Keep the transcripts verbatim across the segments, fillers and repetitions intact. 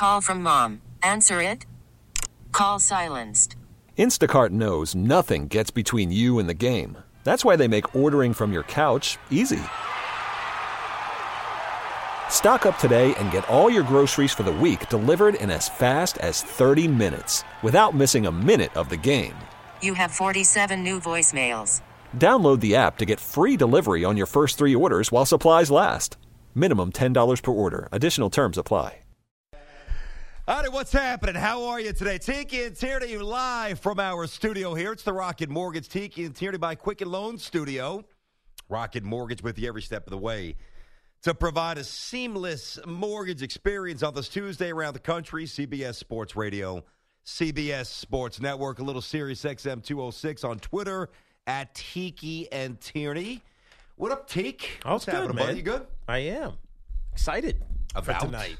Call from mom. Answer it. Call silenced. Instacart knows nothing gets between you and the game. That's why they make ordering from your couch easy. Stock up today and get all your groceries for the week delivered in as fast as thirty minutes without missing a minute of the game. You have forty-seven new voicemails. Download the app to get free delivery on your first three orders while supplies last. Minimum ten dollars per order. Additional terms apply. Howdy, what's happening? How are you today? Tiki and Tierney live from our studio here. It's the Rocket Mortgage Tiki and Tierney by Quicken Loan Studio. Rocket Mortgage with you every step of the way to provide a seamless mortgage experience on this Tuesday around the country. C B S Sports Radio, C B S Sports Network, a little Sirius X M two oh six on Twitter at Tiki and Tierney. What up, Teak? Oh, What's good, happening, man. buddy? You good? I am excited About for tonight.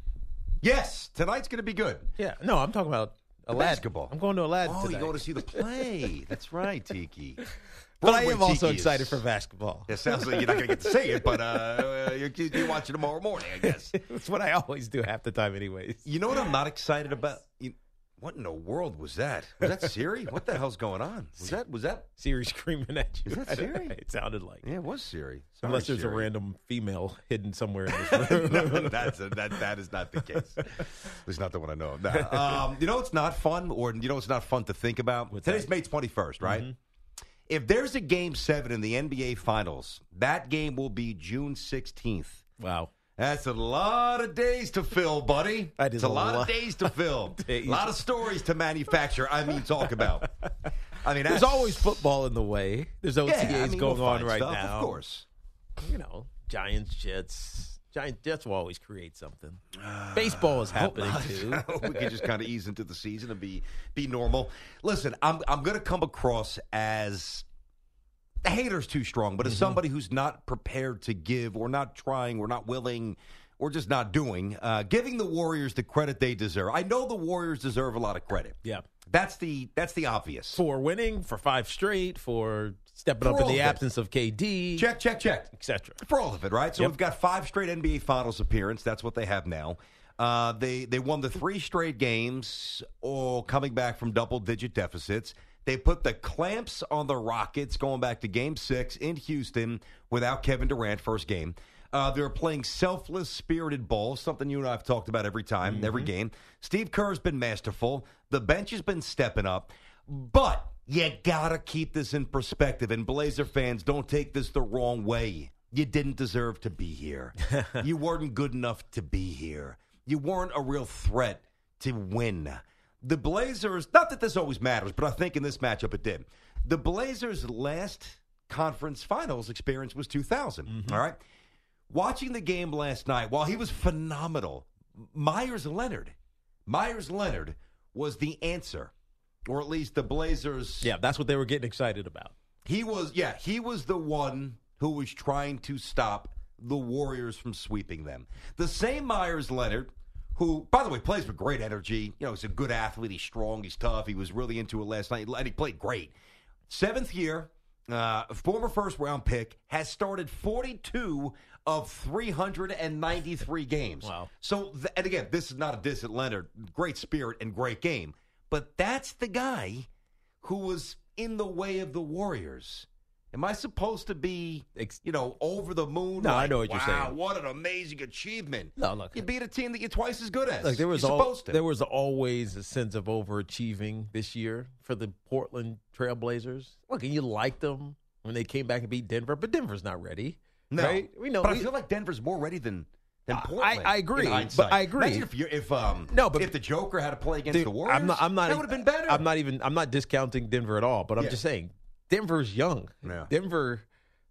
Yes, tonight's going to be good. Yeah, no, I'm talking about The Aladdin. basketball. I'm going to Aladdin Oh, tonight. you're going to see the play. That's right, Tiki. But I Broadway am also Tiki is- excited for basketball. It sounds like you're not going to get to say it, but uh, you're, you're watching tomorrow morning, I guess. It's what I always do half the time anyways. You know what I'm not excited about? You, what in the world was that? Was that Siri? What the hell's going on? Was that? Was that? Siri screaming at you. Is that Siri? It sounded like. Yeah, it was Siri. Sorry, Unless there's Siri. a random female hidden somewhere in this room. no, that's a, that that is not the case. At least not the one I know of. Nah. Um, you know what's not fun, or you know what's not fun to think about? What's Today's that? May twenty-first, right? Mhm. If there's a Game Seven in the N B A Finals, that game will be June sixteenth. Wow. That's a lot of days to fill, buddy. That is it's a, a lot, lot of days to fill. days. A lot of stories to manufacture. I mean, talk about. I mean, There's that's- always football in the way. There's O T As yeah, I mean, going we'll on find right stuff, now. of course. You know, Giants, Jets. Giants, Jets will always create something. Baseball is happening too. we can just kind of ease into the season and be be normal. Listen, I'm I'm going to come across as the hater's too strong, but as somebody who's not prepared to give, or not trying, or not willing, or just not doing, uh, giving the Warriors the credit they deserve. I know the Warriors deserve a lot of credit. Yeah. That's the that's the obvious. For winning, for five straight, for stepping For up in all the of it. absence of K D. Check, check, check. et cetera. For all of it, right? So Yep. we've got five straight N B A Finals appearance. That's what they have now. Uh, they they won the three straight games, all coming back from double-digit deficits. They put the clamps on the Rockets going back to Game Six in Houston without Kevin Durant, first game. Uh, they're playing selfless, spirited ball, something you and I have talked about every time, Mm-hmm. every game. Steve Kerr's been masterful. The bench has been stepping up. But you got to keep this in perspective. And Blazer fans, don't take this the wrong way. You didn't deserve to be here. You weren't good enough to be here. You weren't a real threat to win. The Blazers, not that this always matters, but I think in this matchup it did. The Blazers' last conference finals experience was two thousand, Mm-hmm. all right? Watching the game last night, while he was phenomenal, Myers Leonard, Myers Leonard was the answer, or at least the Blazers. Yeah, that's what they were getting excited about. He was, yeah, he was the one who was trying to stop the Warriors from sweeping them. The same Myers Leonard, who, by the way, plays with great energy. You know, he's a good athlete. He's strong. He's tough. He was really into it last night, and he played great. Seventh year, uh, former first-round pick, has started forty-two of three hundred ninety-three games. Wow. So, th- and again, this is not a diss at Leonard. Great spirit and great game. But that's the guy who was in the way of the Warriors. Am I supposed to be, you know, over the moon? No, I like, know what you're wow, saying. what an amazing achievement. No, look. You beat a team that you're twice as good as. Look, there was you're al- supposed to. there was always a sense of overachieving this year for the Portland Trailblazers. Look, and you liked them when they came back and beat Denver, but Denver's not ready. no. Right? We know. But we- I feel like Denver's more ready than, than I- Portland. I agree, in but hindsight. I agree. Imagine if, you're, if, um, No, but- if the Joker had to play against Dude, the Warriors, I'm not. I'm not. that would have been better. I'm not even. I'm not discounting Denver at all. But I'm Yeah. just saying, Denver's young. Yeah. Denver,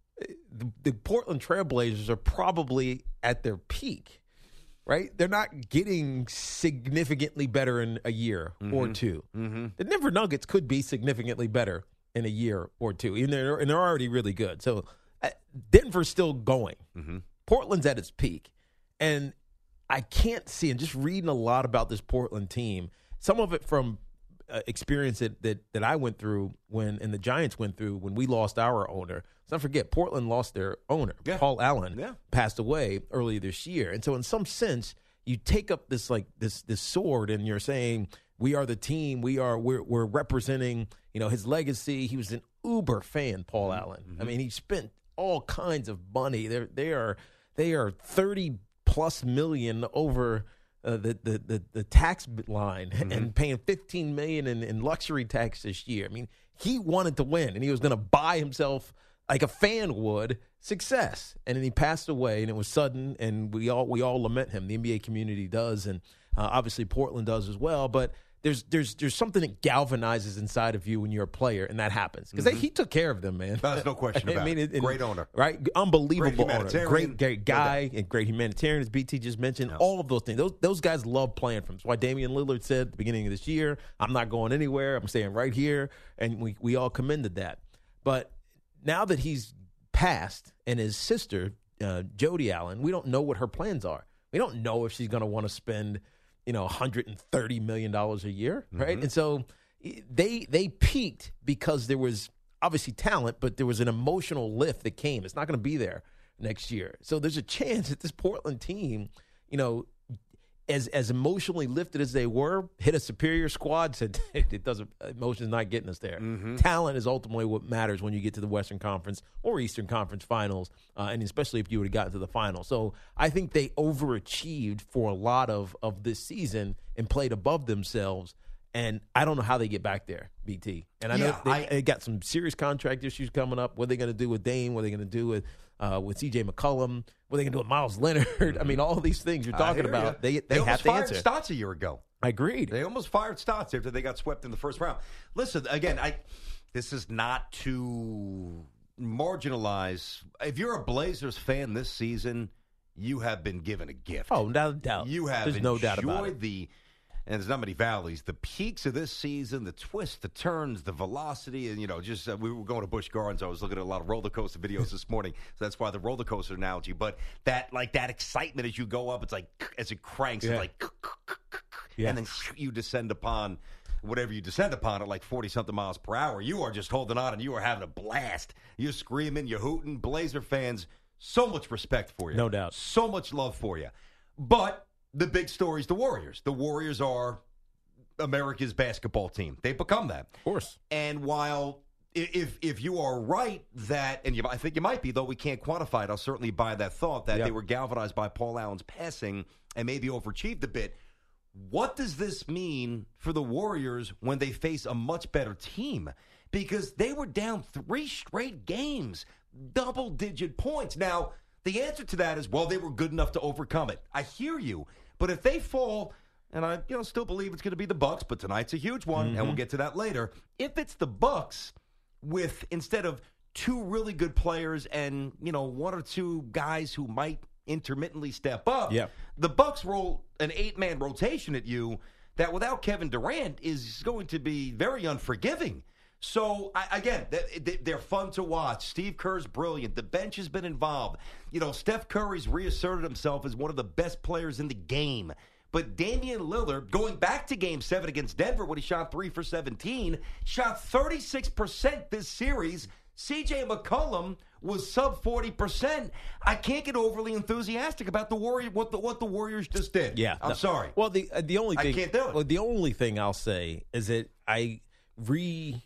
the, the Portland Trailblazers are probably at their peak, right? They're not getting significantly better in a year or two. Mm-hmm. The Denver Nuggets could be significantly better in a year or two, and they're and they're already really good. So uh, Denver's still going. Mm-hmm. Portland's at its peak, and I can't see. And just reading a lot about this Portland team, some of it from uh, experience that, that that I went through when and the Giants went through when we lost our owner. Let's not forget, Portland lost their owner, Yeah. Paul Allen, Yeah. passed away earlier this year, and so in some sense, you take up this like this this sword and you're saying we are the team, we are we're we're representing, you know, his legacy. He was an uber fan, Paul Allen. Mm-hmm. I mean, he spent all kinds of money. They they are they are thirty plus million over uh, the, the the the tax line mm-hmm. and paying fifteen million in, in luxury tax this year. I mean, he wanted to win and he was going to buy himself like a fan would success. And then he passed away and it was sudden. And we all we all lament him. The N B A community does, and uh, obviously Portland does as well. But There's there's there's something that galvanizes inside of you when you're a player, and that happens because mm-hmm. he took care of them, man. There's no question about I mean, it. it. Great owner, right? Unbelievable great owner, great great guy, and great humanitarian, as B T just mentioned. No. All of those things. Those those guys love playing for him. That's why Damian Lillard said at the beginning of this year, "I'm not going anywhere. I'm staying right here," and we we all commended that. But now that he's passed, and his sister uh, Jody Allen, we don't know what her plans are. We don't know if she's going to want to spend, you know, one hundred thirty million dollars a year, right? Mm-hmm. And so they they peaked because there was obviously talent, but there was an emotional lift that came. It's not going to be there next year. So there's a chance that this Portland team, you know, as as emotionally lifted as they were, hit a superior squad, said it doesn't, emotion's not getting us there. Mm-hmm. Talent is ultimately what matters when you get to the Western Conference or Eastern Conference Finals, uh, and especially if you would have gotten to the final. So I think they overachieved for a lot of, of this season and played above themselves. And I don't know how they get back there, B T. And I yeah, know they, I, they got some serious contract issues coming up. What are they going to do with Dame? What are they going to do with uh, with C J McCollum? What are they going to do with Miles Leonard? I mean, all these things you're talking about, you. they they, they have to answer. They almost fired Stotts a year ago. I agreed. They almost fired Stotts after they got swept in the first round. Listen, again, I this is not to marginalize. If you're a Blazers fan this season, you have been given a gift. Oh, no doubt. You have There's no doubt about it. the. And there's not many valleys. The peaks of this season, the twists, the turns, the velocity, and, you know, just uh, we were going to Busch Gardens. I was looking at a lot of roller coaster videos this morning, so that's why the roller coaster analogy. But that, like, that excitement as you go up, it's like, as it cranks, yeah. it's like, yeah. and then you descend upon whatever you descend upon at like forty-something miles per hour. You are just holding on, and you are having a blast. You're screaming, you're hooting. Blazer fans, so much respect for you. No doubt. So much love for you. But the big story is the Warriors. The Warriors are America's basketball team. They've become that. Of course. And while if if you are right that, and you, I think you might be, though we can't quantify it, I'll certainly buy that thought that yep. they were galvanized by Paul Allen's passing and maybe overachieved a bit. What does this mean for the Warriors when they face a much better team? Because they were down three straight games, double-digit points. Now, the answer to that is, well, they were good enough to overcome it. I hear you. But if they fall, and I you know still believe it's going to be the Bucks, but tonight's a huge one, mm-hmm. and we'll get to that later. If it's the Bucks with, instead of two really good players and, you know, one or two guys who might intermittently step up, yeah. the Bucks roll an eight-man rotation at you that without Kevin Durant is going to be very unforgiving. So, I, again, they're fun to watch. Steve Kerr's brilliant. The bench has been involved. You know, Steph Curry's reasserted himself as one of the best players in the game. But Damian Lillard, going back to Game seven against Denver when he shot three for seventeen, shot thirty-six percent this series. C J McCollum was sub forty percent. I can't get overly enthusiastic about the Warrior, what the what the Warriors just did. Yeah. I'm no. sorry. Well, the uh, the only thing I can't do it. Well, the only thing I'll say is that I re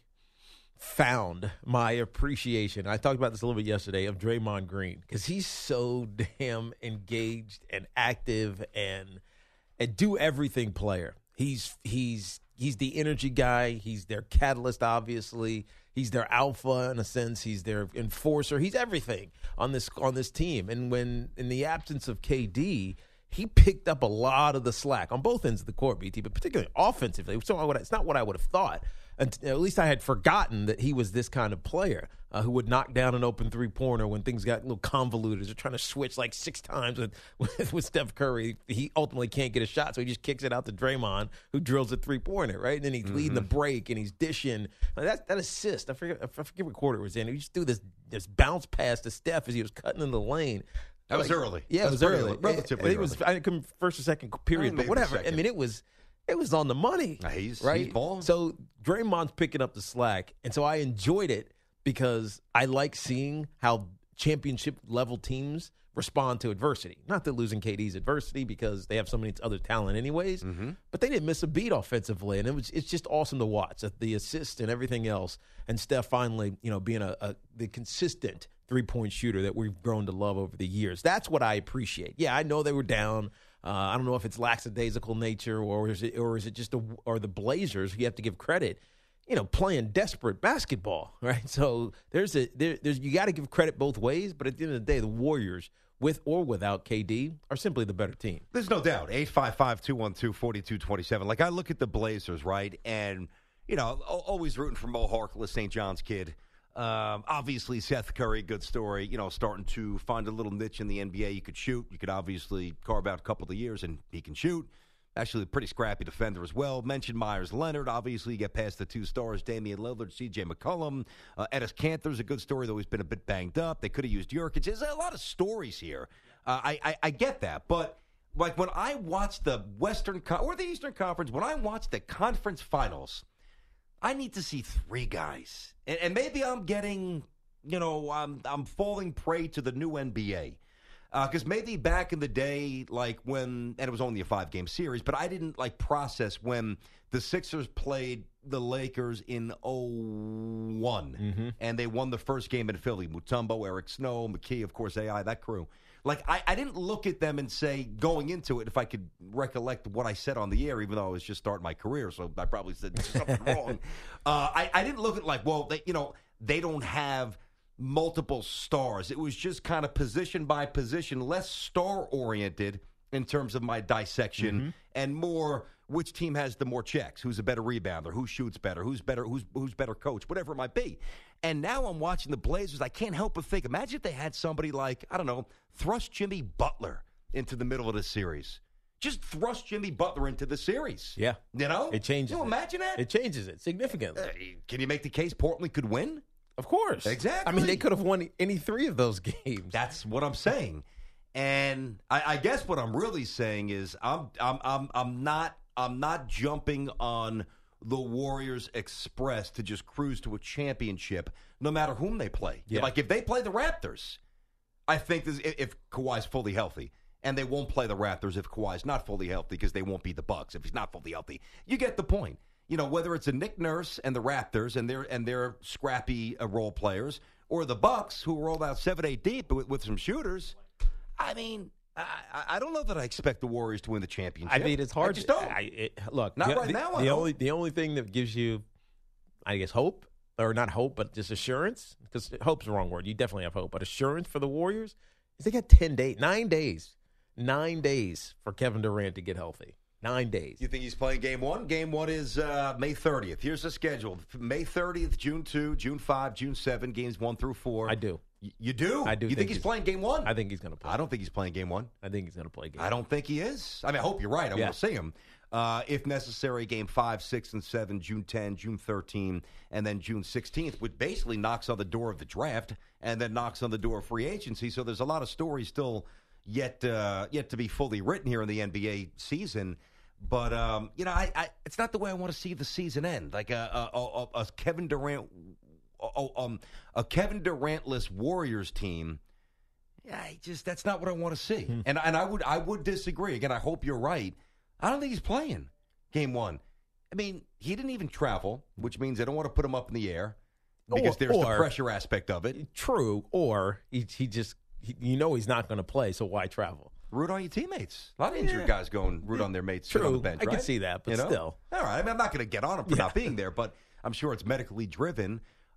found my appreciation. I talked about this a little bit yesterday of Draymond Green because he's so damn engaged and active and and do everything player. He's he's he's the energy guy. He's their catalyst, obviously. He's their alpha in a sense. He's their enforcer. He's everything on this on this team. And when in the absence of K D, he picked up a lot of the slack on both ends of the court, B T, but particularly offensively. So I would, it's not what I would have thought. And at least I had forgotten that he was this kind of player uh, who would knock down an open three-pointer when things got a little convoluted. They're trying to switch like six times with, with, with Steph Curry. He ultimately can't get a shot, so he just kicks it out to Draymond, who drills a three-pointer, right? And then he's mm-hmm. leading the break, and he's dishing. That, that assist, I forget, I forget what quarter it was in. He just threw this, this bounce pass to Steph as he was cutting in the lane. That was like, early. Yeah, That's it was early. early. Relatively it, it was, early. I couldn't first or second period, but whatever. I mean, it was it was on the money. He's, right? he's balling. So Draymond's picking up the slack, and so I enjoyed it because I like seeing how championship-level teams respond to adversity. Not that losing K D's adversity because they have so many other talent anyways, mm-hmm. but they didn't miss a beat offensively, and it was it's just awesome to watch the assist and everything else. And Steph finally, you know, being a, a the consistent three-point shooter that we've grown to love over the years. That's what I appreciate. Yeah, I know they were down. Uh, I don't know if it's lackadaisical nature or is it or is it just a, or the Blazers. You have to give credit. You know, playing desperate basketball, right? So there's a there, there's you got to give credit both ways. But at the end of the day, the Warriors, with or without K D, are simply the better team. There's no doubt. eight five five, two one two, four two two seven. Like, I look at the Blazers, right? And, you know, always rooting for Mo Harkless, Saint John's kid. Um, obviously, Seth Curry, good story. You know, starting to find a little niche in the N B A. You could shoot. You could obviously carve out a couple of years, and he can shoot. Actually, a pretty scrappy defender as well. Mentioned Myers Leonard. Obviously, you get past the two stars, Damian Lillard, C J McCollum. Uh, Enes Kanter's a good story, though he's been a bit banged up. They could have used Jurkic. There's a lot of stories here. Uh, I, I, I get that. But, like, when I watch the Western Con- or the Eastern Conference, when I watch the conference finals, I need to see three guys. And, and maybe I'm getting, you know, I'm, I'm falling prey to the new N B A. Because uh, maybe back in the day, like when, and it was only a five-game series, but I didn't, like, process when the Sixers played the Lakers in oh one, mm-hmm. and they won the first game in Philly. Mutombo, Eric Snow, McKee, of course, A I, that crew. Like, I, I didn't look at them and say, going into it, if I could recollect what I said on the air, even though I was just starting my career, so I probably said something wrong. Uh, I, I didn't look at, like, well, they, you know, they don't have multiple stars. It was just kind of position by position, less star-oriented in terms of my dissection, mm-hmm. and more which team has the more checks, who's a better rebounder, who shoots better, who's better, who's who's better coach, whatever it might be. And now I'm watching the Blazers. I can't help but think, imagine if they had somebody like, I don't know, thrust Jimmy Butler into the middle of the series. Just thrust Jimmy Butler into the series. Yeah. You know? It changes you it. Imagine that? It changes it significantly. Uh, can you make the case Portland could win? Of course. Exactly. I mean, they could have won any three of those games. That's what I'm saying. And I, I guess what I'm really saying is I'm I'm I'm I'm not I'm not jumping on the Warriors Express to just cruise to a championship, no matter whom they play. Yeah. Like, if they play the Raptors, I think this, if, if Kawhi's fully healthy, and they won't play the Raptors if Kawhi's not fully healthy because they won't beat the Bucks if he's not fully healthy. You get the point. You know, whether it's a Nick Nurse and the Raptors and their and their scrappy uh, role players, or the Bucks who rolled out seven, eight deep with, with some shooters. I mean, I, I don't know that I expect the Warriors to win the championship. I mean, it's hard. I just to, don't. I, it, look, not the, right the, now. I the hope. only the only thing that gives you, I guess, hope, or not hope, but just assurance, because hope's the wrong word. You definitely have hope, but assurance for the Warriors is they got ten days, nine days, nine days for Kevin Durant to get healthy. Nine days. You think he's playing game one? Game one is uh, May thirtieth. Here's the schedule. May thirtieth, June second, June fifth, June seventh, games one through four. I do. Y- you do? I do. You think, think he's, he's playing game one? I think he's going to play. I don't think he's playing game one. I think he's going to play game I don't think he is. I mean, I hope you're right. I yeah. want to see him. Uh, if necessary, game five, six, and seven, June tenth, June thirteenth, and then June sixteenth, which basically knocks on the door of the draft and then knocks on the door of free agency. So there's a lot of stories still yet uh, yet to be fully written here in the N B A season. But, um, you know, I, I, it's not the way I want to see the season end. Like a, a, a, a Kevin Durant, a, um, a Kevin Durant-less Warriors team. Yeah, I just that's not what I want to see. Mm-hmm. And and I would I would disagree. Again, I hope you're right. I don't think he's playing game one. I mean, he didn't even travel, which means they don't want to put him up in the air because or, there's or, the pressure aspect of it. True. Or he, he just, he, you know he's not going to play, so why travel? Root on your teammates. A lot of injured yeah. guys going root on their mates. True. On the bench, I right? can see that, but you know? still. All right. I mean, I'm not going to get on him for yeah. not being there, but I'm sure it's medically driven.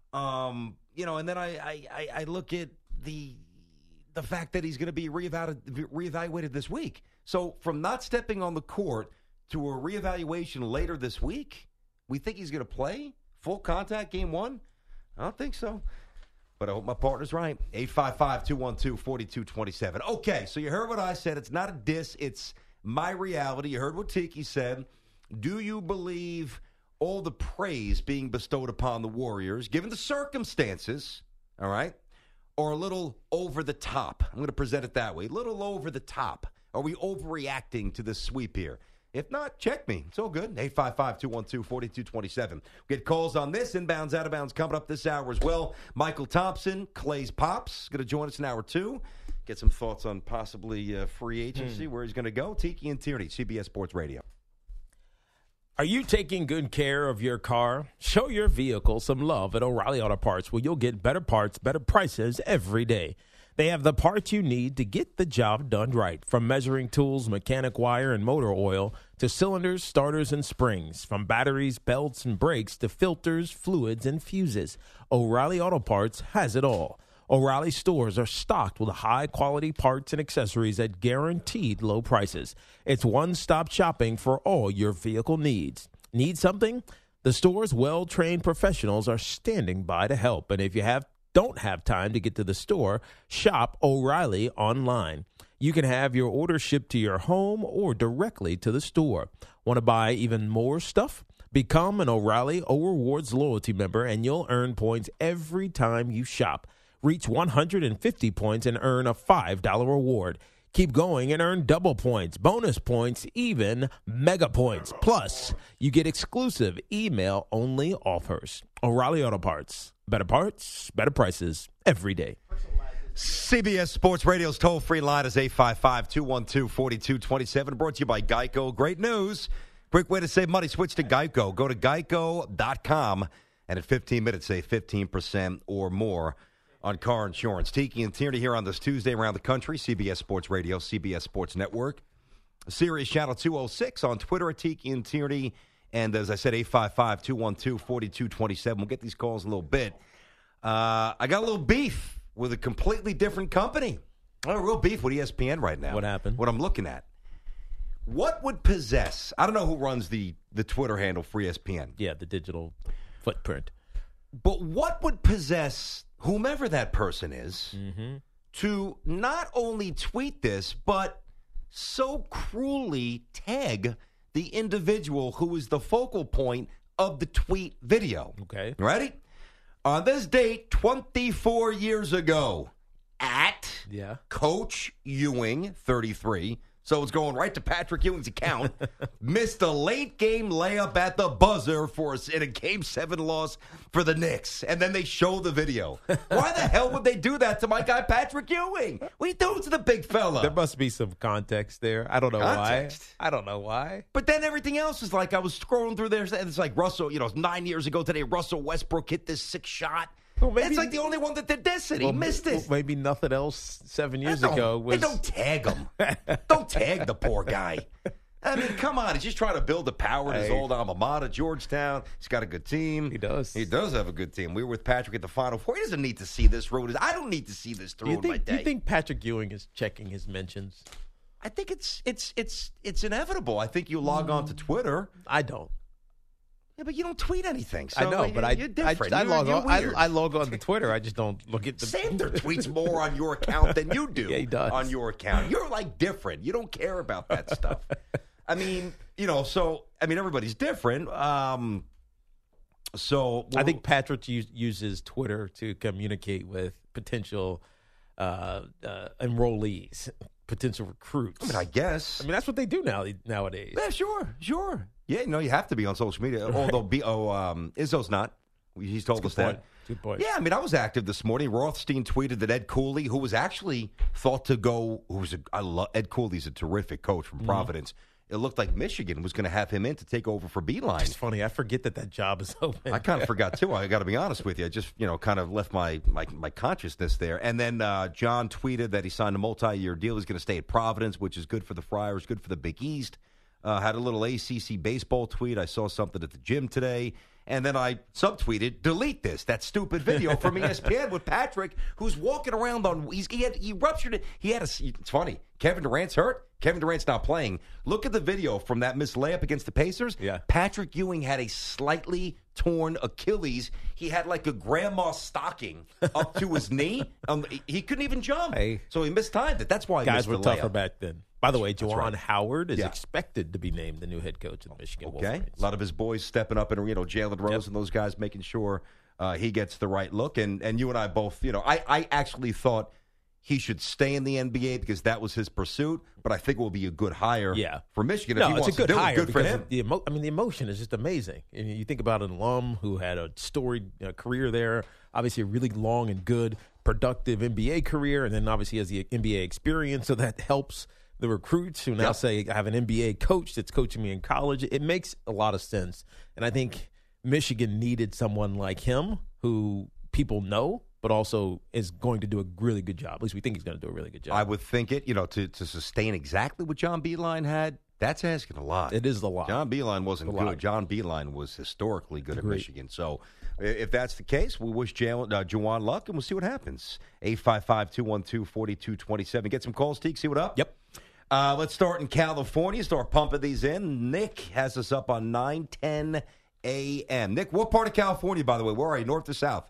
Um, you know, and then I, I, I look at the the fact that he's going to be reevaluated, reevaluated this week. So from not stepping on the court to a reevaluation later this week, we think he's going to play full contact game one? I don't think so. But I hope my partner's right. eight five five, two one two, four two two seven. Okay, so you heard what I said. It's not a diss. It's my reality. You heard what Tiki said. Do you believe all the praise being bestowed upon the Warriors, given the circumstances, all right, or a little over the top? I'm going to present it that way. A little over the top. Are we overreacting to this sweep here? If not, check me. It's all good. eight five five, two one two, four two two seven. Get calls on this. Inbounds, out of bounds coming up this hour as well. Michael Thompson, Clay's Pops, going to join us in hour two. get some thoughts on possibly uh, free agency, mm. where he's going to go. Tiki and Tierney, C B S Sports Radio. Are you taking good care of your car? Show your vehicle some love at O'Reilly Auto Parts, where you'll get better parts, better prices every day. They have the parts you need to get the job done right, from measuring tools, mechanic wire, and motor oil, to cylinders, starters, and springs, from batteries, belts, and brakes, to filters, fluids, and fuses. O'Reilly Auto Parts has it all. O'Reilly stores are stocked with high-quality parts and accessories at guaranteed low prices. It's one-stop shopping for all your vehicle needs. Need something? The store's well-trained professionals are standing by to help. And if you have don't have time to get to the store, shop O'Reilly online. You can have your order shipped to your home or directly to the store. Want to buy even more stuff? Become an O'Reilly O Rewards loyalty member, and you'll earn points every time you shop. Reach one hundred fifty points and earn a five dollar reward. Keep going and earn double points, bonus points, even mega points. Plus, you get exclusive email-only offers. O'Reilly Auto Parts. Better parts, better prices every day. C B S Sports Radio's toll-free line is eight five five, two one two, four two two seven. Brought to you by Geico. Great news. Quick way to save money. Switch to Geico. Go to geico dot com, and in fifteen minutes, save fifteen percent or more on car insurance. Tiki and Tierney here on this Tuesday around the country. C B S Sports Radio, C B S Sports Network. Sirius Channel two oh six on Twitter at Tiki and Tierney. And as I said, eight five five, two one two, four two two seven. We'll get these calls in a little bit. Uh, I got a little beef with a completely different company. I have a real beef with E S P N right now. What happened? What I'm looking at. What would possess, I don't know who runs the, the Twitter handle for E S P N. Yeah, the digital footprint. But what would possess whomever that person is mm-hmm. to not only tweet this, but so cruelly tag the individual who is the focal point of the tweet video? Okay. Ready? On this date, twenty-four years ago, at yeah. Coach Ewing, thirty-three, so it's going right to Patrick Ewing's account, missed a late game layup at the buzzer for us in a game seven loss for the Knicks. And then they show the video. Why the hell would they do that to my guy Patrick Ewing? What are you doing to the big fella? There must be some context there. I don't know context. why. I don't know why. But then everything else is like, I was scrolling through there, and it's like Russell, you know, nine years ago today, Russell Westbrook hit this six shot. Well, maybe, it's like the only one that did this, and well, he missed it. Well, maybe nothing else seven years don't, ago was. Don't tag him. Don't tag the poor guy. I mean, come on. He's just trying to build a power in his old alma mater, Georgetown. He's got a good team. He does. He does have a good team. We were with Patrick at the Final Four. He doesn't need to see this ruin. I don't need to see this to ruin think, my day. Do you think Patrick Ewing is checking his mentions? I think it's it's it's it's inevitable. I think you log on to Twitter. I don't. Yeah, but you don't tweet anything. So I know, but I, you're different. I, I you're, log you're on. I, weird. I log on to Twitter. I just don't look at the. Sander tweets more on your account than you do. Yeah, he does. On your account, you're like different. You don't care about that stuff. I mean, you know. So I mean, everybody's different. Um, so well, I think Patrick use, uses Twitter to communicate with potential uh, uh, enrollees, potential recruits. I mean, I guess. I mean, that's what they do now nowadays. Yeah, sure, sure. Yeah, you know, you have to be on social media. Although, B- oh, um, Izzo's not. He's told That's us point. that. Good point. Yeah, I mean, I was active this morning. Rothstein tweeted that Ed Cooley, who was actually thought to go, who was a, I love Ed Cooley's a terrific coach from mm-hmm. Providence. It looked like Michigan was going to have him in to take over for Beeline. It's funny. I forget that that job is open. I kind of forgot, too. I got to be honest with you. I just, you know, kind of left my my, my consciousness there. And then uh, John tweeted that he signed a multi-year deal. He's going to stay at Providence, which is good for the Friars, good for the Big East. Uh, had a little A C C baseball tweet. I saw something at the gym today. And then I subtweeted, delete this, that stupid video from E S P N with Patrick, who's walking around on, he's, he, had, he ruptured it. He had a, it's funny, Kevin Durant's hurt. Kevin Durant's not playing. Look at the video from that missed layup against the Pacers. Yeah. Patrick Ewing had a slightly torn Achilles. He had like a grandma stocking up to his knee. Um, he couldn't even jump. Hey. So he mistimed it. That's why he Guys missed were the tougher layup. back then. By the way, Juwan right. Howard is yeah. expected to be named the new head coach of the Michigan Okay. Wolverines. A lot of his boys stepping up, and you know, Jalen Rose Yep. and those guys making sure uh, he gets the right look. And and you and I both, you know, I, I actually thought he should stay in the N B A because that was his pursuit. But I think it will be a good hire yeah. for Michigan. No, if he it's wants a good to do hire. it, good for because him. The emo- I mean, the emotion is just amazing. I mean, you think about an alum who had a storied uh, career there, obviously really long and good. productive N B A career, and then obviously has the N B A experience, so that helps the recruits who now yep. say, I have an N B A coach that's coaching me in college. It makes a lot of sense. And I think Michigan needed someone like him who people know, but also is going to do a really good job. At least we think he's going to do a really good job. I would think it, you know, to, to sustain exactly what John Beilein had, that's asking a lot. It is a lot. John Beilein wasn't good. Lot. John Beilein was historically good Agreed. at Michigan. So if that's the case, we wish Jalen, uh, Juwan luck, and we'll see what happens. eight five five, two one two, four two two seven. Get some calls, Teak. See what up? Yep. Uh, let's start in California. Start pumping these in. Nick has us up on nine ten a.m. Nick, what part of California, by the way? Where are you, north or south?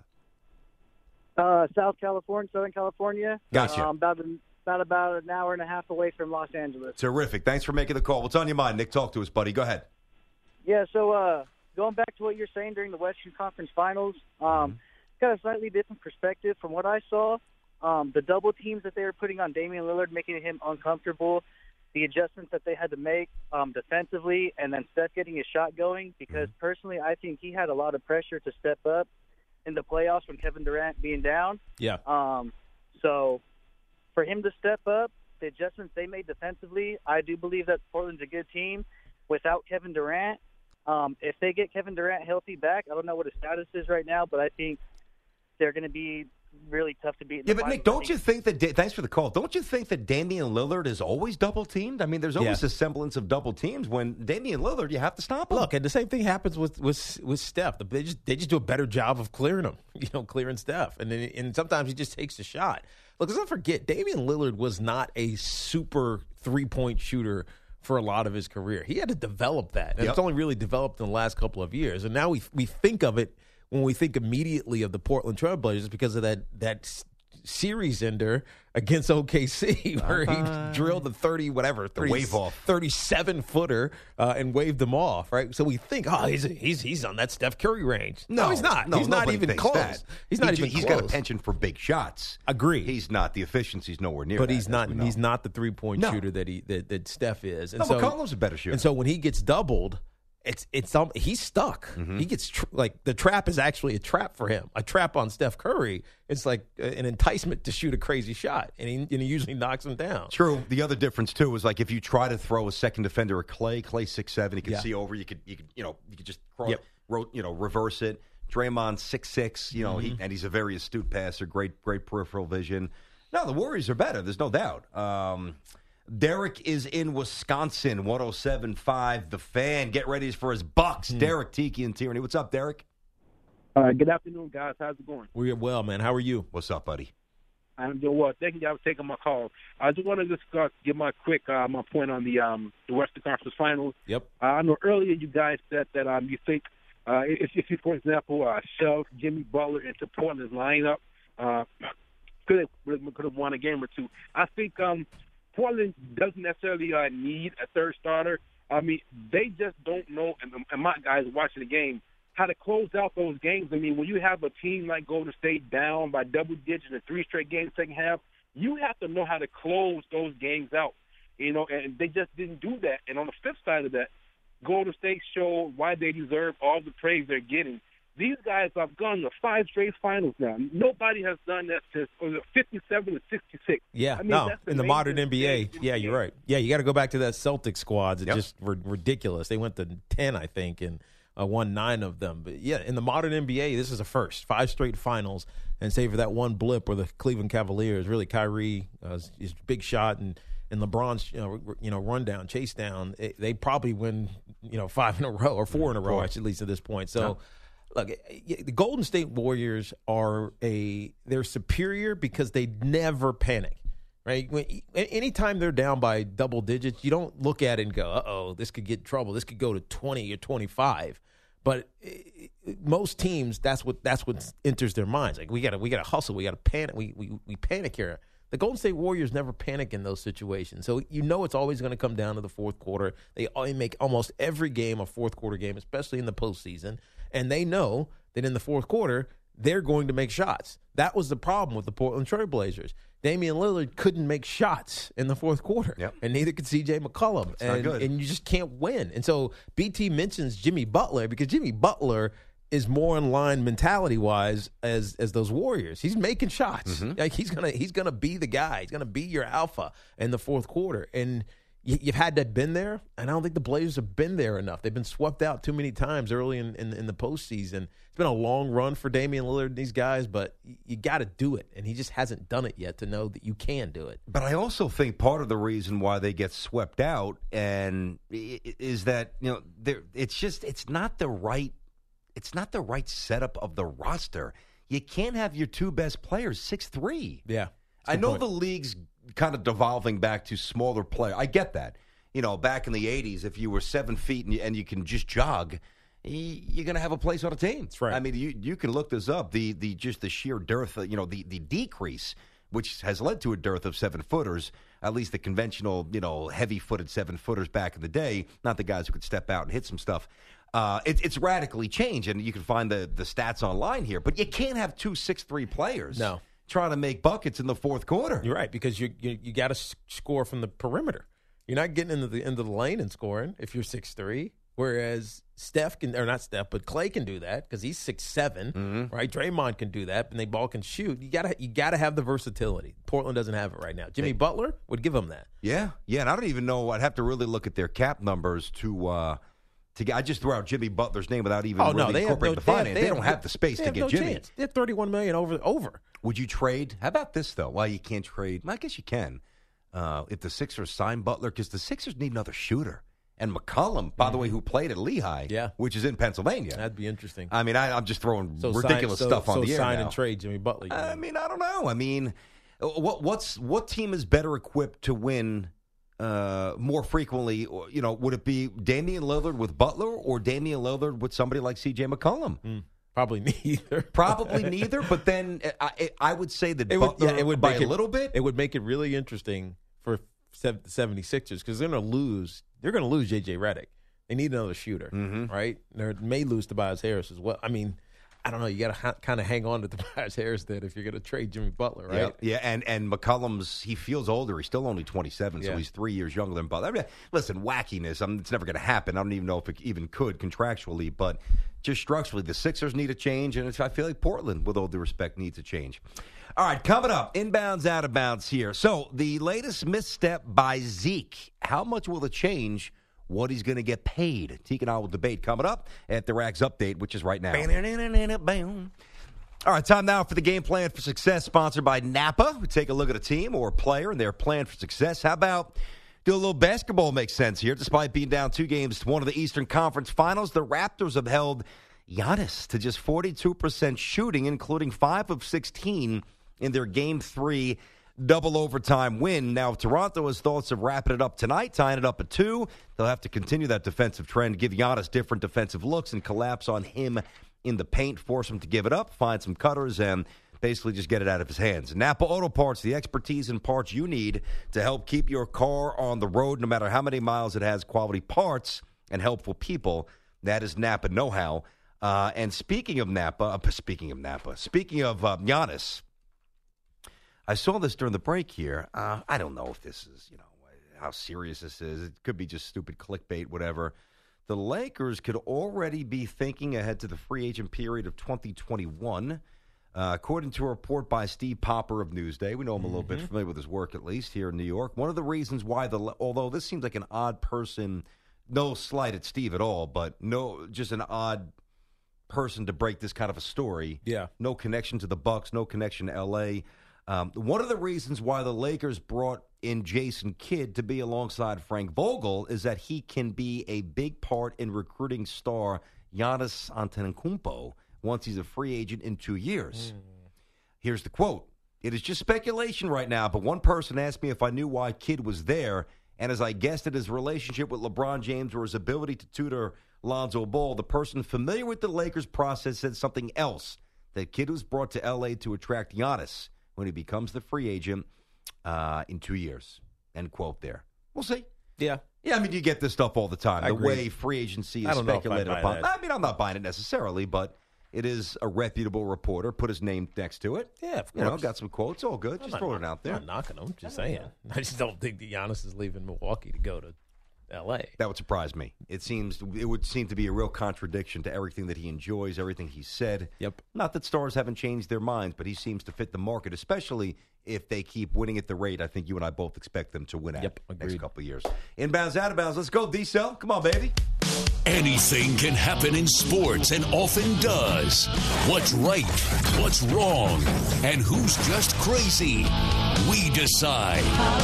Uh, South California, Southern California. Gotcha. Um, about, an, about about an hour and a half away from Los Angeles. Terrific. Thanks for making the call. What's on your mind, Nick? Talk to us, buddy. Go ahead. Yeah, so uh, going back to what you're saying during the Western Conference Finals, um, mm-hmm. got a slightly different perspective from what I saw. Um, the double teams that they were putting on Damian Lillard, making him uncomfortable, the adjustments that they had to make um, defensively, and then Steph getting his shot going, because mm-hmm. personally I think he had a lot of pressure to step up in the playoffs when Kevin Durant being down. Yeah. Um, so for him to step up, the adjustments they made defensively, I do believe that Portland's a good team without Kevin Durant. Um, if they get Kevin Durant healthy back, I don't know what his status is right now, but I think they're going to be really tough to beat. Yeah, but Nick, don't you think that? Thanks for the call. Don't you think that Damian Lillard is always double teamed? I mean, there's always yeah. a semblance of double teams. When Damian Lillard, you have to stop him. Look, and the same thing happens with with, with Steph. They just they just do a better job of clearing him. You know, clearing Steph, and then, and sometimes he just takes the shot. Look, let's not forget, Damian Lillard was not a super three point shooter for a lot of his career. He had to develop that, and yep. it's only really developed in the last couple of years. And now we we think of it when we think immediately of the Portland Trail Blazers because of that that series ender against O K C where uh, he drilled the thirty whatever thirty, wave off thirty-seven footer uh, and waved them off, right? So we think, oh, he's he's he's on that Steph Curry range. No, no he's not. No, he's not even close. That. He's not he, even he's close. got a penchant for big shots. Agree. He's not. The efficiency's nowhere near. But that, he's not. He's not the three point no. shooter that he that, that Steph is. And no, so McCollum's a better shooter. And so when he gets doubled. It's it's um, he's stuck. Mm-hmm. He gets tr- like the trap is actually a trap for him. A trap on Steph Curry. It's like an enticement to shoot a crazy shot, and he, and he usually knocks him down. True. The other difference too is like if you try to throw a second defender, a Clay, Clay six seven, he could yeah. see over. You could you could you know you could just cross, yep. ro- you know reverse it. Draymond six six, you know, mm-hmm. he, and he's a very astute passer. Great great peripheral vision. No, the Warriors are better. There's no doubt. Um, Derek is in Wisconsin, one oh seven point five The Fan. Get ready for his Bucks. Mm. Derek, Tiki, and Tierney. What's up, Derek? Uh, good afternoon, guys. How's it going? We're well, man. How are you? What's up, buddy? I'm doing well. Thank you guys for taking my call. I just want to discuss, give my quick uh, my point on the um, the Western Conference Finals. Yep. Uh, I know earlier you guys said that um, you think uh, if, if you, for example, uh, shoved Jimmy Butler into Portland's lineup, uh, could have could have won a game or two. I think um, Portland doesn't necessarily uh, need a third starter. I mean, they just don't know, and, and my guys watching the game, how to close out those games. I mean, when you have a team like Golden State down by double digits in three straight games second half, you have to know how to close those games out, you know, and they just didn't do that. And on the flip side of that, Golden State showed why they deserve all the praise they're getting. These guys have gone to five straight finals now. Nobody has done that since fifty-seven to sixty-six. Yeah, I mean, no, that's in the modern N B A, yeah, you're right. Yeah, you got to go back to that Celtics squads. It's yep. just r- ridiculous. They went to ten, I think, and uh, won nine of them. But, yeah, in the modern N B A, this is a first. Five straight finals, and save for that one blip where the Cleveland Cavaliers, really Kyrie, uh, his big shot, and and LeBron's you know, you know run down, chase down, it, they probably win you know five in a row or four in a row, at least at this point. So. Yep. Look, the Golden State Warriors are a they're superior because they never panic, right? When, anytime they're down by double digits, you don't look at it and go, "Uh-oh, this could get trouble. This could go to twenty or twenty-five." But most teams, that's what that's what enters their minds. Like we got to we got to hustle, we got to panic, we we we panic here. The Golden State Warriors never panic in those situations. So you know it's always going to come down to the fourth quarter. They make almost every game a fourth quarter game, especially in the postseason. And they know that in the fourth quarter, they're going to make shots. That was the problem with the Portland Trail Blazers. Damian Lillard couldn't make shots in the fourth quarter, yep. and neither could C J McCollum. It's and, not good. and you just can't win. And so B T mentions Jimmy Butler because Jimmy Butler is more in line mentality wise as as those Warriors. He's making shots. Mm-hmm. Like he's gonna he's gonna be the guy. He's gonna be your alpha in the fourth quarter. And you, you've had that been there, and I don't think the Blazers have been there enough. They've been swept out too many times early in, in, in the postseason. It's been a long run for Damian Lillard and these guys, but you, you got to do it, and he just hasn't done it yet to know that you can do it. But I also think part of the reason why they get swept out and is that you know it's just it's not the right it's not the right setup of the roster. You can't have your two best players six three. Yeah, I know point. the league's kind of devolving back to smaller players. I get that. You know, back in the eighties, if you were seven feet and you, and you can just jog, you're going to have a place on a team. That's right. I mean, you you can look this up. The the just the sheer dearth, you know, the the decrease, which has led to a dearth of seven footers. At least the conventional, you know, heavy footed seven footers back in the day, not the guys who could step out and hit some stuff. Uh, it, it's radically changed, and you can find the the stats online here. But you can't have two six three players. No. Trying to make buckets in the fourth quarter. You're right, because you you, you got to s- score from the perimeter. You're not getting into the into the lane and scoring if you're six three. Whereas Steph can, or not Steph, but Clay can do that because he's six seven, Mm-hmm. right? Draymond can do that, and they ball can shoot. You gotta you gotta have the versatility. Portland doesn't have it right now. Jimmy Butler would give them that. Yeah, yeah, and I don't even know. I'd have to really look at their cap numbers to uh, to get. I just throw out Jimmy Butler's name without even Oh really no, they have incorporating no, the they have- finance. They, they don't have- have the space they to have get no Jimmy. chance. They're thirty-one million over over. Would you trade? How about this though? Well, you can't trade. I guess you can. Uh, if the Sixers sign Butler, because the Sixers need another shooter. And McCollum, by the way, who played at Lehigh, Yeah. which is in Pennsylvania. That'd be interesting. I mean, I, I'm just throwing So ridiculous sign, so, stuff on so the air sign now. and trade Jimmy Butler. you I mean. mean, I don't know. I mean, what what's what team is better equipped to win uh, more frequently? Or, you know, would it be Damian Lillard with Butler or Damian Lillard with somebody like C J McCollum? Mm, probably neither. Probably neither. But then I, I would say that It would, Butler yeah, it would by make a it, little bit. It would make it really interesting for the seventy-sixers because they're going to lose. They're going to lose J J Redick. They need another shooter, Mhm. right? They may lose Tobias Harris as well. I mean, I don't know. You got to ha- kind of hang on to Tobias Harris then if you're going to trade Jimmy Butler, right? Yeah, yeah, and and McCollum's he feels older. He's still only twenty-seven, so Yeah. he's three years younger than Butler. I mean, listen, wackiness. I mean, it's never going to happen. I don't even know if it even could contractually, but just structurally, the Sixers need a change, and it's, I feel like Portland, with all due respect, needs a change. All right, coming up, inbounds, out of bounds here. So the latest misstep by Zeke. How much will it change what he's going to get paid? Teague and I will debate coming up at the Rags Update, which is right now. All right, time now for the Game Plan for Success, sponsored by Napa. We take a look at a team or a player and their plan for success. How about do a little basketball makes sense here? Despite being down two games to one of the Eastern Conference Finals, the Raptors have held Giannis to just forty-two percent shooting, including five of sixteen in their Game three double overtime win. Now, if Toronto has thoughts of wrapping it up tonight, tying it up at two, they'll have to continue that defensive trend, give Giannis different defensive looks, and collapse on him in the paint, force him to give it up, find some cutters, and basically just get it out of his hands. Napa Auto Parts, the expertise and parts you need to help keep your car on the road, no matter how many miles it has, quality parts and helpful people. That is Napa know-how. Uh, and speaking of Napa, uh, speaking of Napa, speaking of uh, Giannis, I saw this during the break here. Uh, I don't know if this is, you know, how serious this is. It could be just stupid clickbait, whatever. The Lakers could already be thinking ahead to the free agent period of twenty twenty-one. Uh, according to a report by Steve Popper of Newsday, we know him a little bit, familiar with his work at least here in New York. One of the reasons why the, although this seems like an odd person, no slight at Steve at all, but no, just an odd person to break this kind of a story. Yeah. No connection to the Bucks, no connection to L A. Um, one of the reasons why the Lakers brought in Jason Kidd to be alongside Frank Vogel is that he can be a big part in recruiting star Giannis Antetokounmpo once he's a free agent in two years. Mm. Here's the quote. It is just speculation right now, but one person asked me if I knew why Kidd was there, and as I guessed at his relationship with LeBron James or his ability to tutor Lonzo Ball, the person familiar with the Lakers process said something else, that Kidd was brought to L A to attract Giannis when he becomes the free agent uh, in two years. End quote there. We'll see. Yeah. Yeah, I mean, you get this stuff all the time. I the agree. way free agency is I don't know if I speculated buy upon. that. I mean, I'm not buying it necessarily, but it is a reputable reporter. Put his name next to it. Yeah, of You know, course. got some quotes. All good. I'm Just not- throwing it out there. I'm not knocking him. Just saying. I just don't think that Giannis is leaving Milwaukee to go to L A. That would surprise me. It seems it would seem to be a real contradiction to everything that he enjoys, everything he said. Yep. Not that stars haven't changed their minds, but he seems to fit the market, especially if they keep winning at the rate I think you and I both expect them to win at Yep, next agreed. couple of years. Inbounds, out of bounds. Let's go, D-Cell. Come on, baby. Anything can happen in sports and often does. What's right, what's wrong, and who's just crazy? We decide.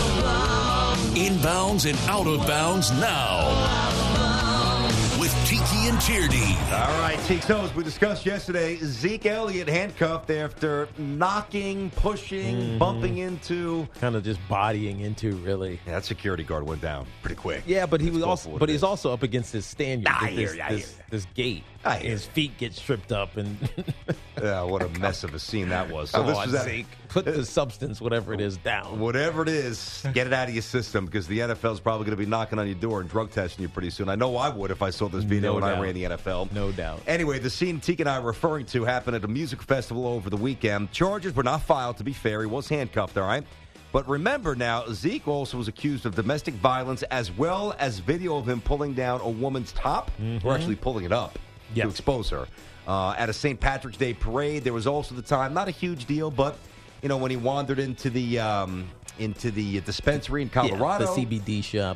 Inbounds and out of bounds now. With Tiki and Tierney. All right, Teak. So as we discussed yesterday, Zeke Elliott handcuffed after knocking, pushing, Mm-hmm. bumping into. Kind of just bodying into, really. Yeah, that security guard went down pretty quick. Yeah, but he Let's was go also, for what but it he's is. also up against this stand. I this, hear you, I this, hear you. this gate. I hear His you. feet get stripped up, and Yeah, what a mess of a scene that was. So come this on, was at, Zeke, put the substance, whatever it is, down. whatever it is, get it out of your system because the N F L is probably going to be knocking on your door and drug testing you pretty soon. I know I would if I saw this video No when I doubt. ran the N F L. No doubt. Anyway, the scene Teak and I are referring to happened at a music festival over the weekend. Charges were not filed, to be fair. He was handcuffed, all right? But remember now, Zeke also was accused of domestic violence as well as video of him pulling down a woman's top, or actually pulling it up Yes. to expose her. Uh, at a Saint Patrick's Day parade, there was also the time, not a huge deal, but, you know, when he wandered into the um, into the dispensary in Colorado. Yeah, the C B D shop.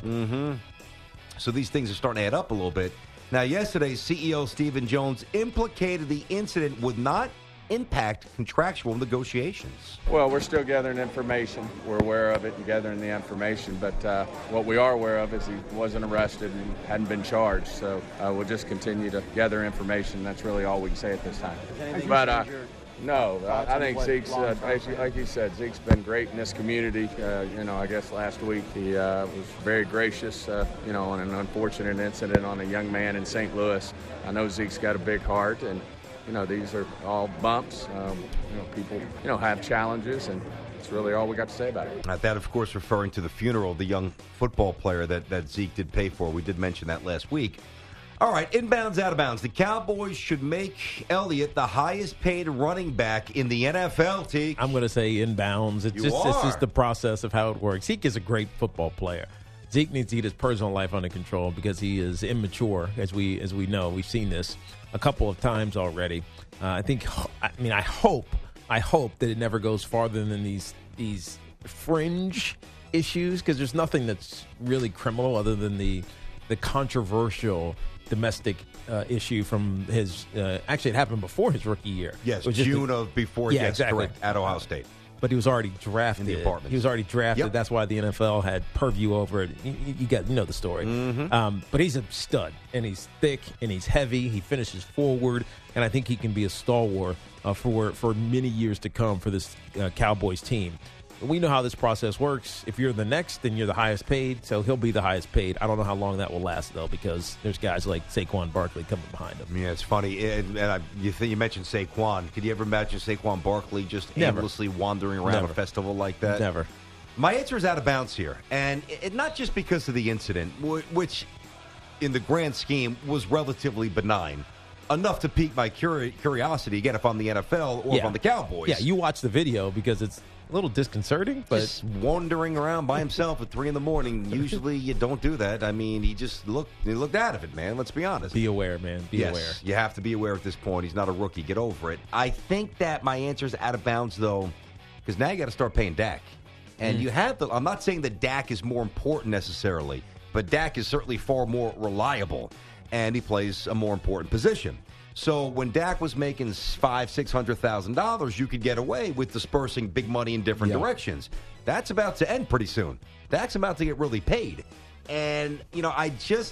So these things are starting to add up a little bit. Now, yesterday, C E O Stephen Jones implicated the incident would not impact contractual negotiations. Well, we're still gathering information. We're aware of it and gathering the information, but uh, what we are aware of is he wasn't arrested and hadn't been charged. So uh, we'll just continue to gather information. That's really all we can say at this time. But uh, no, I, I think Zeke's, uh, like, like you said, Zeke's been great in this community. Uh, you know, I guess last week he uh, was very gracious, uh, you know, on an unfortunate incident on a young man in Saint Louis. I know Zeke's got a big heart, and you know, these are all bumps. Um, you know, people, you know, have challenges, and that's really all we got to say about it. Uh, that, of course, referring to the funeral of the young football player that, that Zeke did pay for. We did mention that last week. All right, inbounds, out of bounds. The Cowboys should make Elliott the highest paid running back in the N F L, T. I'm going to say inbounds. It's You just it's are. just the process of how it works. Zeke is a great football player. Zeke needs to get his personal life under control because he is immature, as we as we know. We've seen this a couple of times already. Uh, I think. I mean, I hope. I hope that it never goes farther than these these fringe issues, because there's nothing that's really criminal other than the the controversial domestic uh, issue from his. Uh, actually, it happened before his rookie year. Yes, It was just June a- of before, Yeah, yes, exactly. correct, at Ohio State. But he was already drafted. In the apartments. He was already drafted. Yep. That's why the N F L had purview over it. You, you got, you know the story. Mm-hmm. Um, but he's a stud, and he's thick, and he's heavy. He finishes forward, and I think he can be a stalwart uh, for for many years to come for this uh, Cowboys team. We know how this process works. If you're the next, then you're the highest paid. So he'll be the highest paid. I don't know how long that will last, though, because there's guys like Saquon Barkley coming behind him. Yeah, it's funny. And, and I, you, th- you mentioned Saquon. Could you ever imagine Saquon Barkley just Never. aimlessly wandering around Never. a festival like that? Never. My answer is out of bounds here. And it, not just because of the incident, wh- which in the grand scheme was relatively benign, enough to pique my curi- curiosity, again, if I'm the N F L or if I'm the Cowboys. Yeah, you watch the video because it's a little disconcerting, but Just wandering around by himself at three in the morning. Usually you don't do that. I mean, he just looked he looked out of it, man. Let's be honest. be aware, man. Be yes, aware. you have to be aware at this point. He's not a rookie. Get over it. I think that my answer is out of bounds, though, because now you got to start paying Dak. And you have to. I'm not saying that Dak is more important necessarily, but Dak is certainly far more reliable, and he plays a more important position. So when Dak was making five, six hundred thousand dollars, you could get away with dispersing big money in different Yeah. directions. That's about to end pretty soon. Dak's about to get really paid, and you know, I just,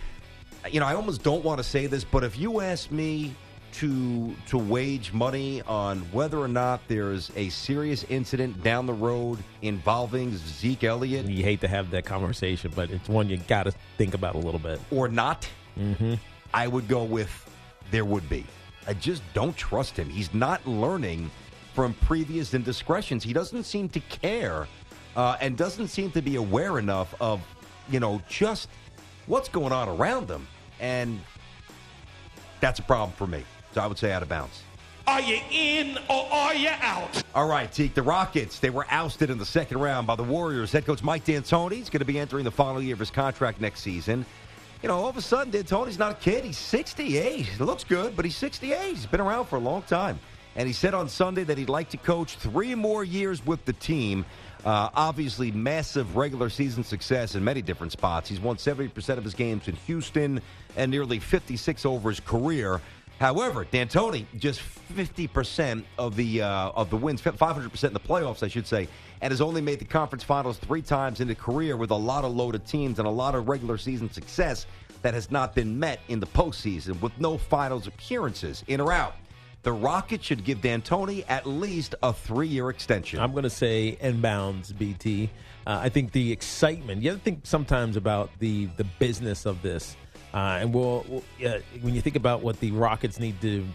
you know, I almost don't want to say this, but if you ask me to to wage money on whether or not there's a serious incident down the road involving Zeke Elliott You hate to have that conversation, but it's one you got to think about a little bit. or not, I would go with there would be. I just don't trust him. He's not learning from previous indiscretions. He doesn't seem to care uh, and doesn't seem to be aware enough of, you know, just what's going on around him. And that's a problem for me. So I would say out of bounds. Are you in or are you out? All right, Teak, the Rockets, they were ousted in the second round by the Warriors. Head coach Mike D'Antoni is going to be entering the final year of his contract next season. You know, all of a sudden, D'Antoni's not a kid. He's sixty-eight. He looks good, but he's sixty-eight. He's been around for a long time. And he said on Sunday that he'd like to coach three more years with the team. Uh, obviously, massive regular season success in many different spots. He's won seventy percent of his games in Houston and nearly fifty-six over his career. However, D'Antoni, just fifty percent of the uh, of the wins, five hundred percent in the playoffs, I should say, and has only made the conference finals three times in his career with a lot of loaded teams and a lot of regular season success that has not been met in the postseason with no finals appearances, in or out. The Rockets should give D'Antoni at least a three-year extension. I'm going to say inbounds, B T. Uh, I think the excitement, you have to think sometimes about the, the business of this. Uh, and we'll, we'll uh, when you think about what the Rockets need to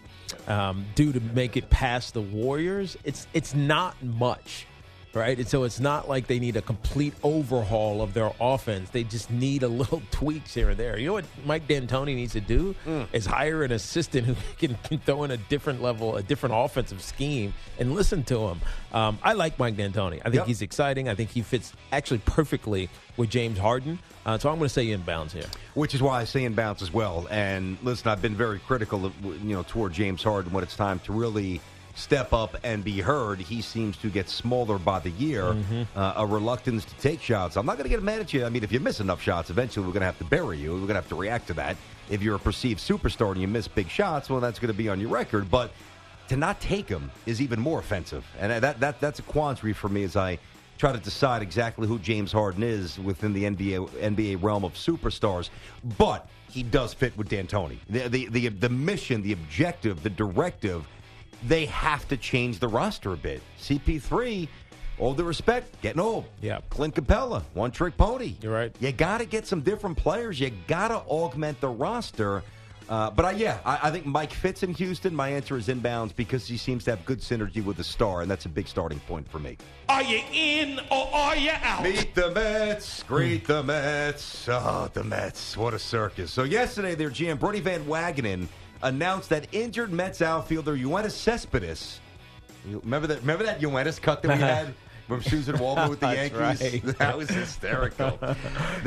um, do to make it past the Warriors, it's it's not much, right? And so it's not like they need a complete overhaul of their offense. They just need a little tweaks here and there. You know what Mike D'Antoni needs to do mm. is hire an assistant who can, can throw in a different level, a different offensive scheme, and listen to him. Um, I like Mike D'Antoni. I think yep. he's exciting. I think he fits actually perfectly with James Harden. Uh, so I'm going to say inbounds here. Which is why I say inbounds as well. And listen, I've been very critical of, you know, toward James Harden when it's time to really step up and be heard. He seems to get smaller by the year, mm-hmm. uh, a reluctance to take shots. I'm not going to get mad at you. I mean, if you miss enough shots, eventually we're going to have to bury you. We're going to have to react to that. If you're a perceived superstar and you miss big shots, well, that's going to be on your record. But to not take them is even more offensive. And that, that that's a quandary for me as I try to decide exactly who James Harden is within the N B A N B A realm of superstars. But he does fit with D'Antoni. The, the, the, the mission, the objective, the directive, they have to change the roster a bit. C P three, all due respect, getting old. Yeah. Clint Capella, one-trick pony. You're right. You got to get some different players. You got to augment the roster. Uh, but, I, yeah, I, I think Mike fits in Houston. My answer is inbounds because he seems to have good synergy with the star, and that's a big starting point for me. Are you in or are you out? Meet the Mets. Greet the Mets. Oh, the Mets. What a circus. So yesterday, their G M, Brodie Van Wagenen, announced that injured Mets outfielder Yoenis Cespedes, you remember that Remember that Yoenis cut that we had from Susan Waldman with the Yankees? Right. That was hysterical. That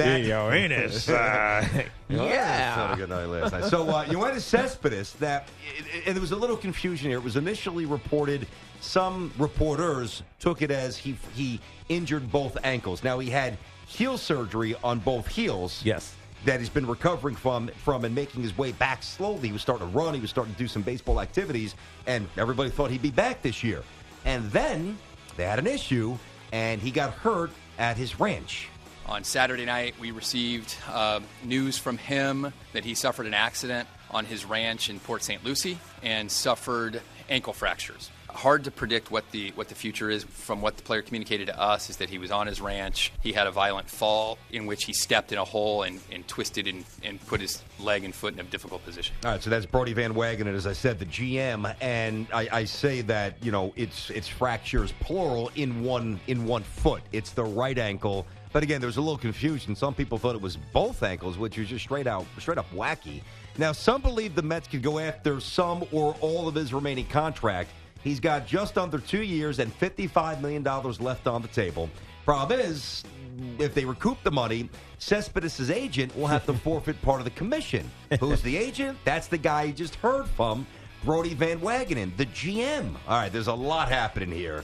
Yoenis. Uh, yeah. Had a good night last night. So uh, Yoenis Cespedes, that, and there was a little confusion here. It was initially reported, some reporters took it as he he injured both ankles. Now, he had heel surgery on both heels. Yes. That he's been recovering from from and making his way back slowly. He was starting to run. He was starting to do some baseball activities, and everybody thought he'd be back this year. And then they had an issue, and he got hurt at his ranch. On Saturday night, we received uh, news from him that he suffered an accident on his ranch in Port Saint Lucie and suffered ankle fractures. Hard to predict what the what the future is. From what the player communicated to us is that he was on his ranch. He had a violent fall in which he stepped in a hole and, and twisted and, and put his leg and foot in a difficult position. All right, so that's Brodie Van Wagenen, as I said, the G M, and I, I say that, you know, it's it's fractures plural in one in one foot. It's the right ankle. But again, there was a little confusion. Some people thought it was both ankles, which was just straight out straight up wacky. Now, some believe the Mets could go after some or all of his remaining contract. He's got just under two years and fifty-five million dollars left on the table. Problem is, if they recoup the money, Cespedes' agent will have to forfeit part of the commission. Who's the agent? That's the guy you just heard from, Brodie Van Wagenen, the G M. All right, there's a lot happening here.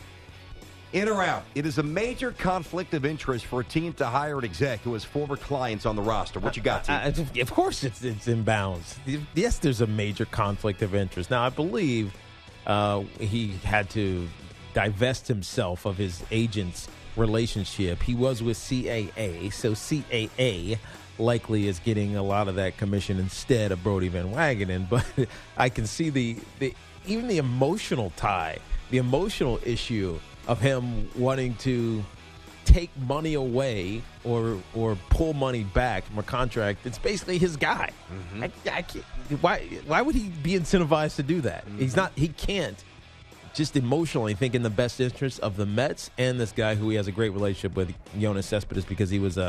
In or out, it is a major conflict of interest for a team to hire an exec who has former clients on the roster. What you got, team? Uh, uh, of course it's, it's in bounds. Yes, there's a major conflict of interest. Now, I believe uh, he had to divest himself of his agent's relationship. He was with C A A, so C A A likely is getting a lot of that commission instead of Brodie Van Wagenen. But I can see the, the even the emotional tie, the emotional issue of him wanting to take money away or or pull money back from a contract. It's basically his guy. Mm-hmm. I, I can't, why why would he be incentivized to do that? Mm-hmm. He's not. He can't just emotionally think in the best interest of the Mets and this guy who he has a great relationship with, Yoenis Cespedes, because he was a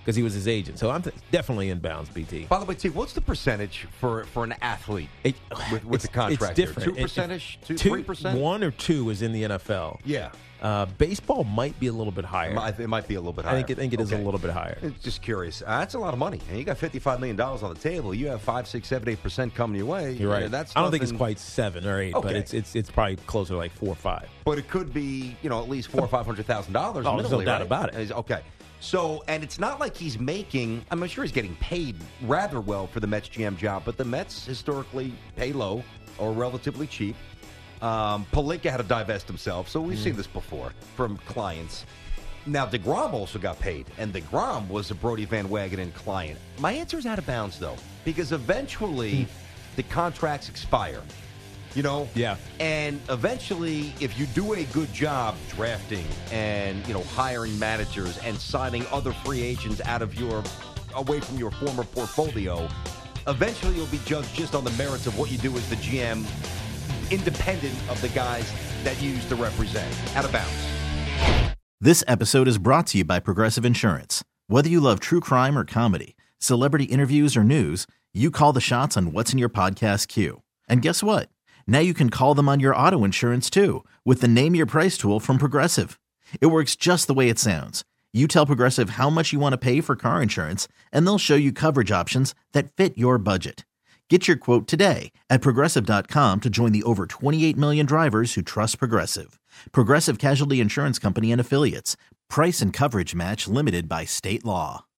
because he was his agent. So I'm th- definitely in bounds, B T. By the way, T, what's the percentage for, for an athlete it, with, with the contract? It's different. Two percentage, two, two, three percent, one or two is in the N F L. Yeah. Uh, baseball might be a little bit higher. It might, it might be a little bit higher. I think it, think it is okay. a little bit higher. Just curious. Uh, that's a lot of money. And you got fifty-five million dollars on the table. You have five, six, seven, eight percent coming your way. You're right. Uh, that's I don't think nothing... it's quite seven or eight, okay. but it's it's it's probably closer to like four or five. But it could be, you know, at least four or five hundred thousand dollars. Oh, there's no doubt right? about it. Okay. So, and it's not like he's making, I'm sure he's getting paid rather well for the Mets G M job, but the Mets historically pay low or relatively cheap. Um, Pelinka had to divest himself, so we've mm. seen this before from clients. Now, DeGrom also got paid, and DeGrom was a Brodie Van Wagenen client. My answer is out of bounds, though, because eventually mm. the contracts expire. You know? Yeah. And eventually, if you do a good job drafting and, you know, hiring managers and signing other free agents out of your, away from your former portfolio, eventually you'll be judged just on the merits of what you do as the G M, independent of the guys that you used to represent. Out of bounds. This episode is brought to you by Progressive Insurance. Whether you love true crime or comedy, celebrity interviews or news, you call the shots on what's in your podcast queue. And guess what? Now you can call them on your auto insurance too with the Name Your Price tool from Progressive. It works just the way it sounds. You tell Progressive how much you want to pay for car insurance, and they'll show you coverage options that fit your budget. Get your quote today at Progressive dot com to join the over twenty-eight million drivers who trust Progressive. Progressive Casualty Insurance Company and Affiliates. Price and coverage match limited by state law.